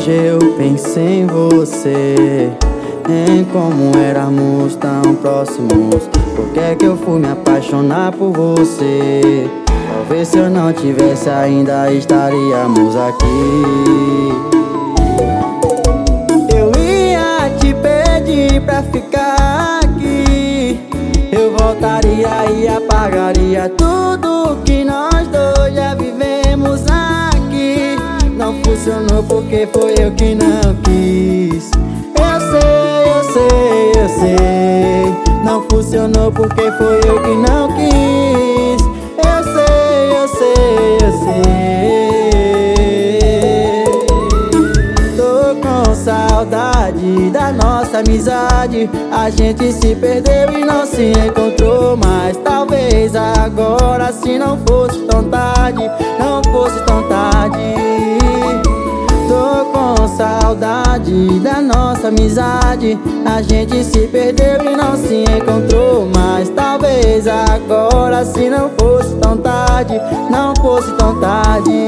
hoje eu pensei em você, em como éramos tão próximos. Por que é que eu fui me apaixonar por você? Talvez se eu não tivesse ainda estaríamos aqui. Eu ia te pedir pra ficar aqui. Eu voltaria e apagaria tudo que nós dois já vivemos aqui. Não funcionou porque foi eu que não quis. Eu sei. Não funcionou porque foi eu que não quis. Eu sei. Tô com saudade da nossa amizade. A gente se perdeu e não se encontrou mais. Talvez agora, se não fosse tão tarde, não fosse tão tarde. Tô com saudade da nossa amizade. A gente se perdeu e não se encontrou mais. Talvez agora, se não fosse tão tarde, não fosse tão tarde.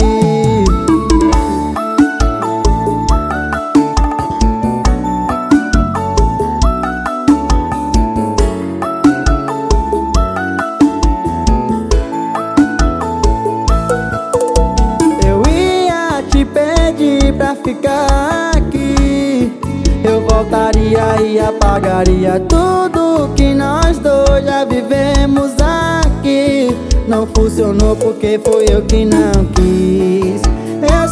Pra ficar aqui, eu voltaria e apagaria tudo que nós dois já vivemos aqui. Não funcionou porque foi eu que não quis. Eu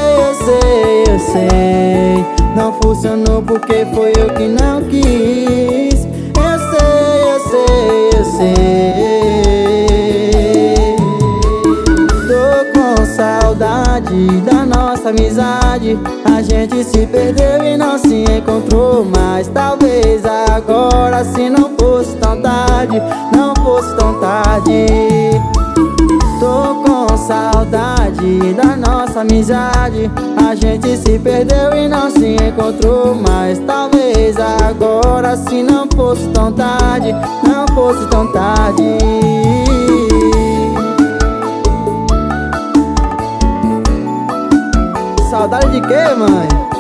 sei. Não funcionou porque foi eu que não quis. Eu sei. Tô com saudade da nossa amizade. A gente se perdeu e não se encontrou mais. Talvez agora, se não fosse tão tarde, não fosse tão tarde. Tô com saudade da nossa amizade. A gente se perdeu e não se encontrou mais. Talvez agora, se não fosse tão tarde, não fosse tão tarde. Saudade de quê, mãe?